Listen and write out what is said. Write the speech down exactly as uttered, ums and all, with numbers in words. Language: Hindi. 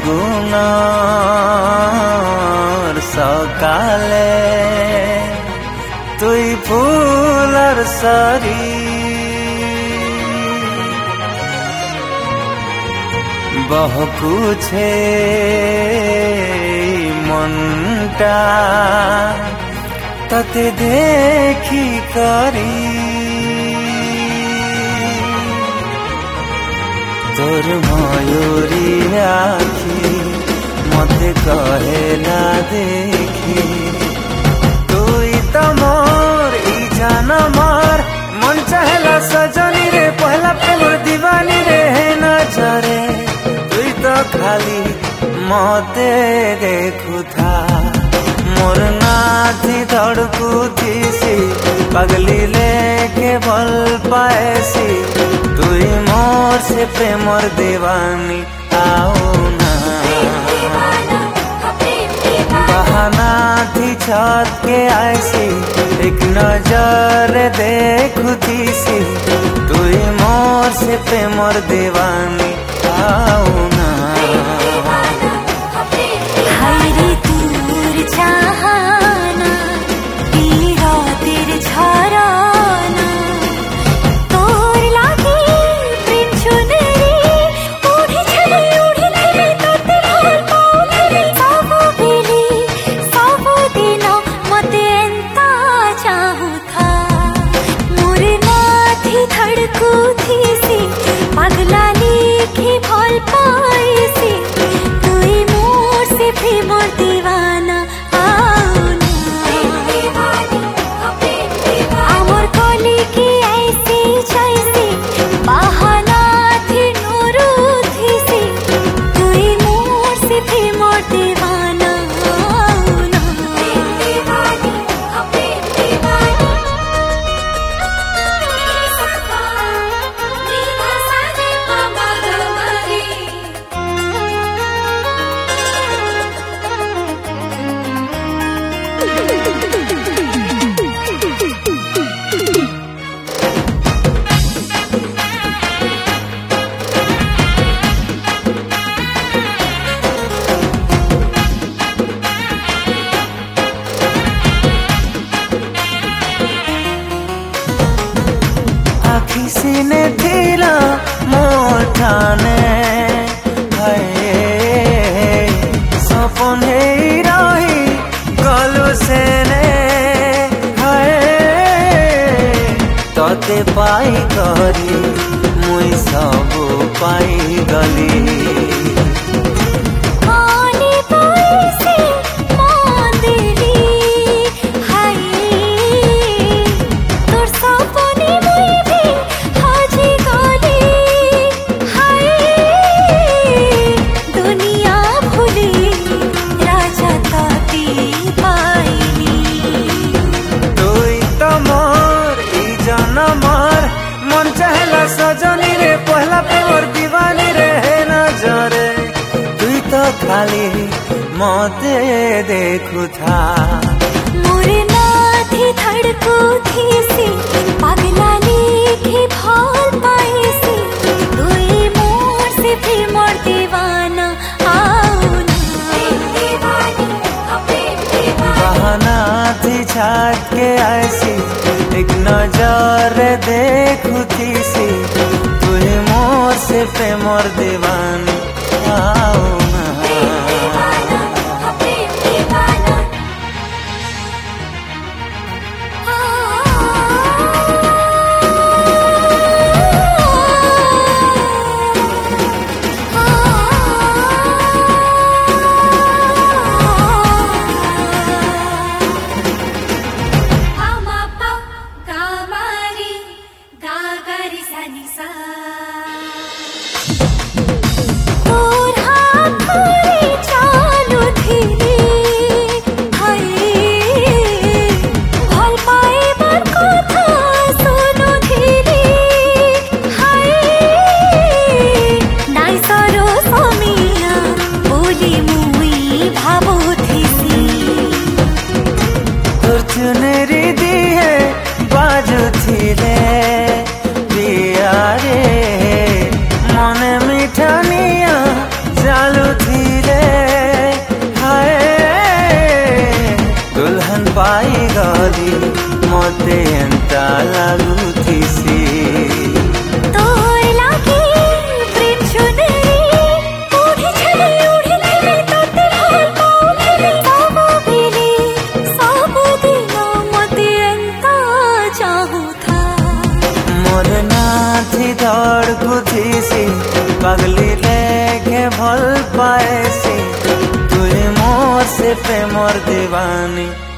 ফাগুনৰ সকালে তুই ফুলৰ সৰি বহকুছে মনটা ততে দেখি করি তোর ময়ূরী আখি মতে কহেলা দেখি তুই তো মোর ই জান মোর মন চাহেলা সজনী রে পহলা প্রেমর দিवानी রে নজরে তুই তো খালি মতে দেখুথা मोर नाथी धड़कू थीसी पगली लेके भल पाएसी तुई मोर से प्रेमर दीवानी आओ ना बहाना थी छत के आईसी एक नजर देखू थीसी तुई मोर से प्रेमर दीवानी आओ ना चाहना पीरा तेरे झराना तोर लागे प्रेम चुनरी उड़ी चली उड़ी चली तोते भल पाउली सबो बेली सबो दिन मते एंता चाहू था मोर नाथी धड़कू थीसी पगला लिखी भल पाईसी तुई मोर से प्रेमर दीवाना किसीने दिला मोर ठाने सपने रही गलु सेने तते पाई करी मुई सब पाई गली सजनी रे पहला प्रेमर दीवानी रे नजरे तुई तो खाली मते देखु था मोरे नाथी धड़कू थीसी पगला लिखी भल पाईसी तुई मोर से प्रेमर दीवाना आओ ना बहाना थी छाट के आईसी एक नजर देखू थीसी तुई मोर से प्रेमर दीवानी आओ ना तोर हाथ मते एंता लागुथिसी तोर लागे प्रेम सुनेरी उड़ी छले उड़ी छले तोते भल पाउथिले सब बेले सब दिन मते एंता चाहुथा मोर नाथी धड़कुथिसी पगली लेके भल पाएसी तुई मोर से प्रेमर दीवानी।